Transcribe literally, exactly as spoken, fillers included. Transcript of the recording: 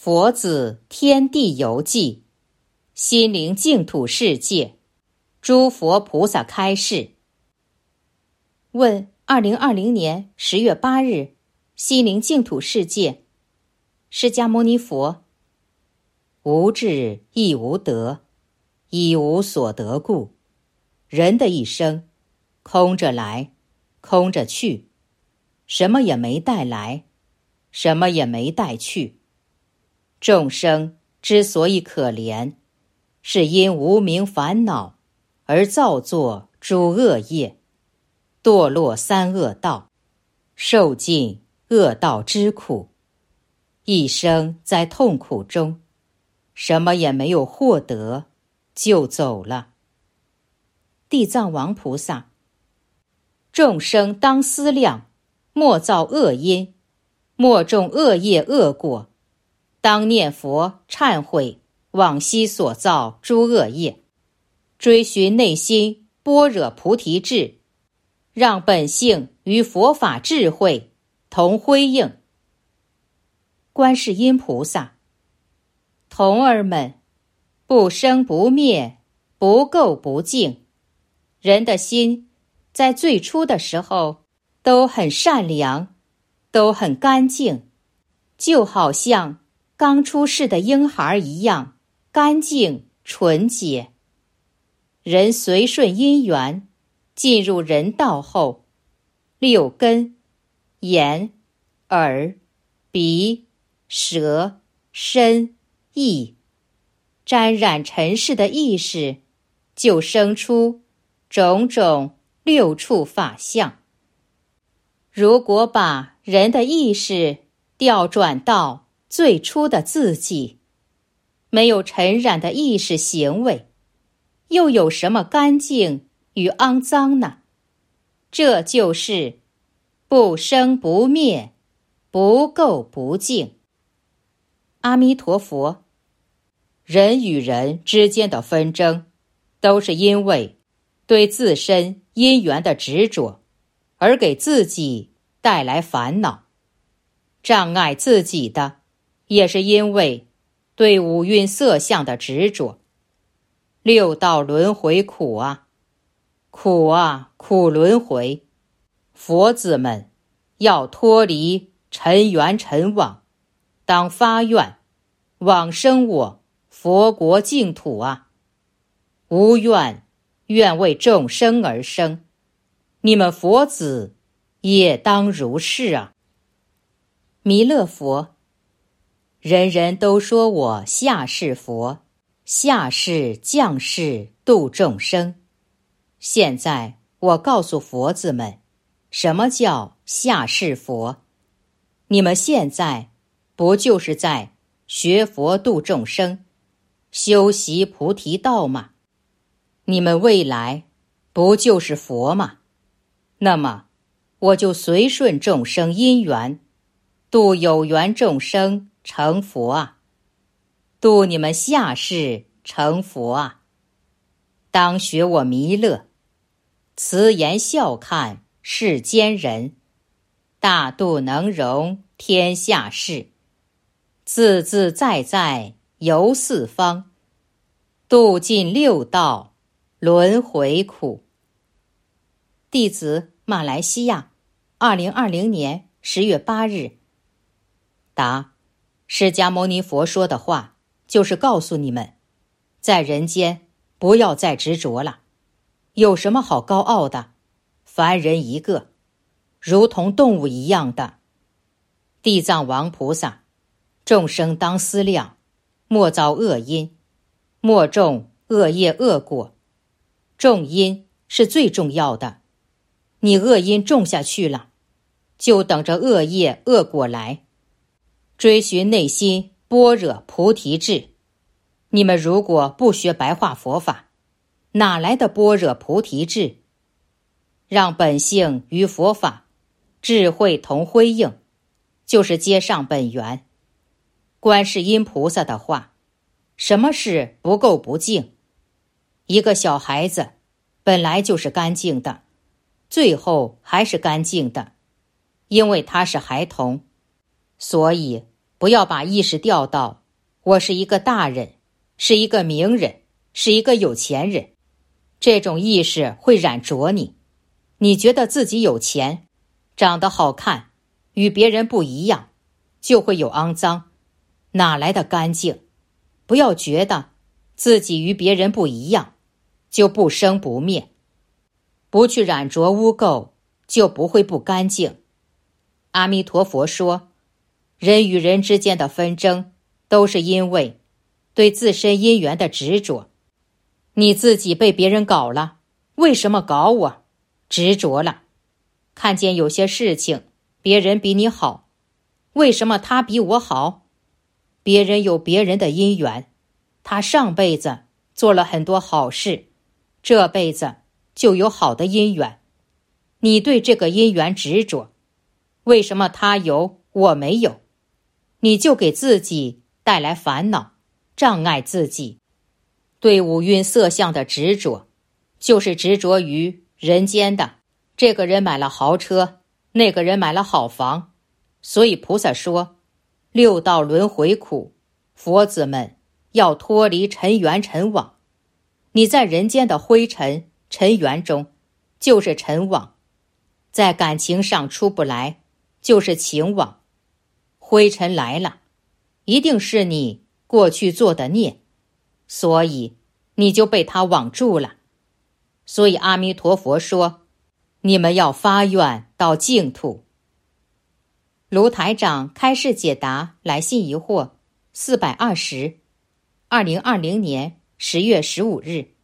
佛子天地游记，心灵净土世界，诸佛菩萨开示。问：二零二零年十月八日，心灵净土世界，释迦牟尼佛：无智亦无得，以无所得故，人的一生空着来，空着去，什么也没带来，什么也没带去。众生之所以可怜，是因无明烦恼而造作诸恶业，堕落三恶道，受尽恶道之苦，一生在痛苦中，什么也没有获得，就走了。地藏王菩萨：众生当思量，莫造恶因，莫种恶业恶果，当念佛忏悔往昔所造诸恶业，追寻内心般若菩提智，让本性与佛法智慧同辉映。观世音菩萨：童儿们，不生不灭，不垢不净。人的心在最初的时候都很善良，都很干净，就好像刚出世的婴孩一样干净纯洁。人随顺因缘进入人道后，六根、眼、耳、鼻、舌、身、意沾染尘世的意识，就生出种种六处法相。如果把人的意识调转到最初的自己，没有尘染的意识行为，又有什么干净与肮脏呢？这就是不生不灭，不垢不净。阿弥陀佛。人与人之间的纷争，都是因为对自身因缘的执着，而给自己带来烦恼。障碍自己的，也是因为对五蕴色相的执着。六道轮回苦啊，苦啊，苦轮回。佛子们要脱离尘缘尘网，当发愿往生我佛国净土啊！无愿，愿为众生而生，你们佛子也当如是啊！弥勒佛：人人都说我下世佛，下世降世度众生。现在我告诉佛子们，什么叫下世佛？你们现在不就是在学佛度众生，修习菩提道吗？你们未来不就是佛吗？那么我就随顺众生因缘，度有缘众生成佛啊，度你们下世成佛啊！当学我弥勒，慈颜笑看世间人，大度能容天下事，自自在在游四方，度尽六道轮回苦。弟子马来西亚，二零二零年十月八日。答：释迦牟尼佛说的话，就是告诉你们，在人间不要再执着了。有什么好高傲的？凡人一个，如同动物一样的。地藏王菩萨：众生当思量，莫造恶因，莫种恶业恶果。种因是最重要的，你恶因种下去了，就等着恶业恶果来。追寻内心般若菩提智，你们如果不学白话佛法，哪来的般若菩提智？让本性与佛法智慧同辉映，就是接上本源。观世音菩萨的话，什么是不垢不净？一个小孩子本来就是干净的，最后还是干净的，因为他是孩童，所以不要把意识调到我是一个大人，是一个名人，是一个有钱人。这种意识会染着你，你觉得自己有钱，长得好看，与别人不一样，就会有肮脏，哪来的干净？不要觉得自己与别人不一样，就不生不灭。不去染着污垢，就不会不干净。阿弥陀佛说，人与人之间的纷争，都是因为对自身因缘的执着。你自己被别人搞了，为什么搞我？执着了。看见有些事情，别人比你好，为什么他比我好？别人有别人的因缘，他上辈子做了很多好事，这辈子就有好的因缘。你对这个因缘执着，为什么他有我没有？你就给自己带来烦恼，障碍自己。对五蕴色相的执着，就是执着于人间的，这个人买了豪车，那个人买了好房。所以菩萨说，六道轮回苦，佛子们要脱离尘缘尘网。你在人间的灰尘尘缘中，就是尘网；在感情上出不来，就是情网。灰尘来了，一定是你过去做的孽，所以你就被它网住了。所以阿弥陀佛说，你们要发愿到净土。卢台长开示解答来信疑惑四百二十，二零二零年十月十五日。